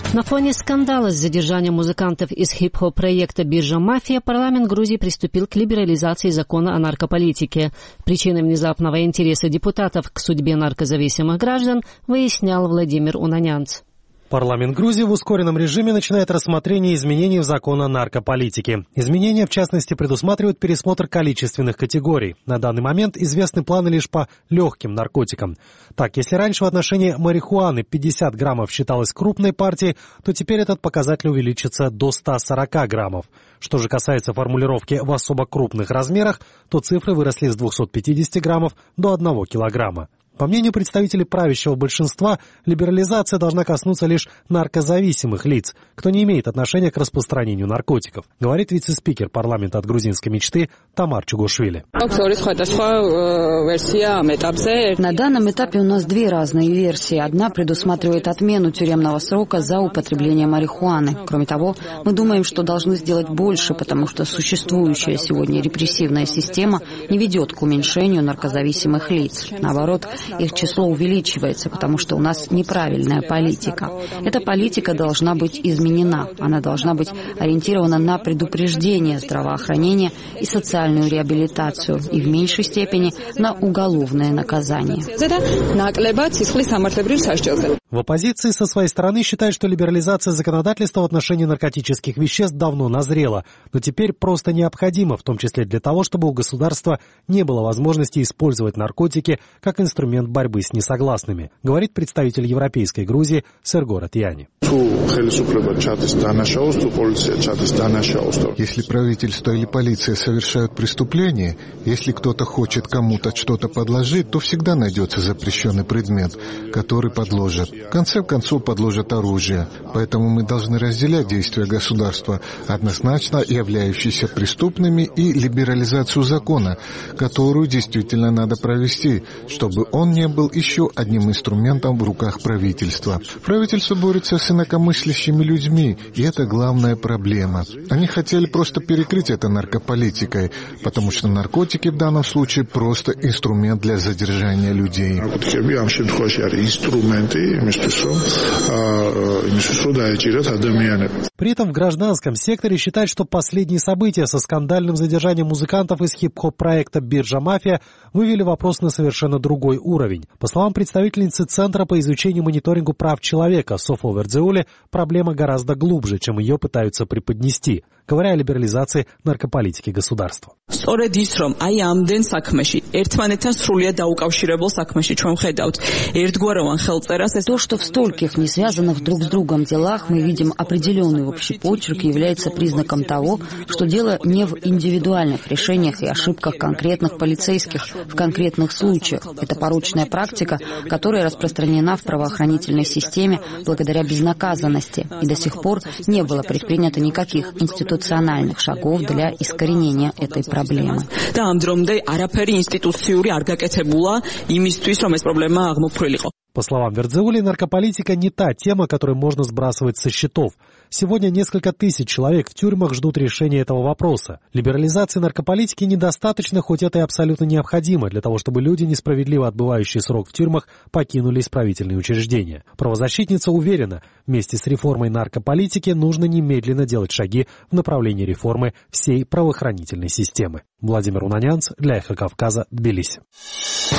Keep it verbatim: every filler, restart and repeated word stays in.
На фоне скандала с задержанием музыкантов из хип-хоп проекта «Биржа Мафия» парламент Грузии приступил к либерализации закона о наркополитике. Причиной внезапного интереса депутатов к судьбе наркозависимых граждан выяснял Владимир Унанянц. Парламент Грузии в ускоренном режиме начинает рассмотрение изменений в закон о наркополитике. Изменения, в частности, предусматривают пересмотр количественных категорий. На данный момент известны планы лишь по легким наркотикам. Так, если раньше в отношении марихуаны пятьдесят граммов считалось крупной партией, то теперь этот показатель увеличится до ста сорока граммов. Что же касается формулировки в особо крупных размерах, то цифры выросли с двухсот пятидесяти граммов до одного килограмма. По мнению представителей правящего большинства, либерализация должна коснуться лишь наркозависимых лиц, кто не имеет отношения к распространению наркотиков, говорит вице-спикер парламента от грузинской мечты Тамар Чугушвили. На данном этапе у нас две разные версии. Одна предусматривает отмену тюремного срока за употребление марихуаны. Кроме того, мы думаем, что должны сделать больше, потому что существующая сегодня репрессивная система не ведет к уменьшению наркозависимых лиц. Наоборот, их число увеличивается, потому что у нас неправильная политика. Эта политика должна быть изменена. Она должна быть ориентирована на предупреждение, здравоохранение и социальную реабилитацию, и в меньшей степени на уголовное наказание. В оппозиции со своей стороны считают, что либерализация законодательства в отношении наркотических веществ давно назрела, но теперь просто необходима, в том числе для того, чтобы у государства не было возможности использовать наркотики как инструмент борьбы с несогласными, говорит представитель Европейской Грузии Сергор Атьяни. Если правительство или полиция совершают преступление, если кто-то хочет кому-то что-то подложить, то всегда найдется запрещенный предмет, который подложат. В конце концов подложат оружие. Поэтому мы должны разделять действия государства, однозначно являющиеся преступными, и либерализацию закона, которую действительно надо провести, чтобы он не был еще одним инструментом в руках правительства. Правительство борется с инакомыслящими людьми, и это главная проблема. Они хотели просто перекрыть это наркополитикой, потому что наркотики в данном случае просто инструмент для задержания людей. При этом в гражданском секторе считают, что последние события со скандальным задержанием музыкантов из хип-хоп проекта «Биржа Мафия» вывели вопрос на совершенно другой уровень. По словам представительницы Центра по изучению и мониторингу прав человека Софо Вердзеули, проблема гораздо глубже, чем ее пытаются преподнести, говоря о либерализации наркополитики государства. То, что в стольких несвязанных друг с другом делах мы видим определенный общий почерк, является признаком того, что дело не в индивидуальных решениях и ошибках конкретных полицейских в конкретных случаях. Это порочная практика, которая распространена в правоохранительной системе благодаря безнаказанности, и до сих пор не было предпринято никаких институциональных шагов для искоренения этой проблемы. По словам Вердзеули, наркополитика не та тема, которую можно сбрасывать со счетов. Сегодня несколько тысяч человек в тюрьмах ждут решения этого вопроса. Либерализации наркополитики недостаточно, хоть это и абсолютно необходимо для того, чтобы люди, несправедливо отбывающие срок в тюрьмах, покинули исправительные учреждения. Правозащитница уверена, вместе с реформой наркополитики нужно немедленно делать шаги в направлении реформы всей правоохранительной системы. Владимир Унанянц для Эхо Кавказа, Тбилиси.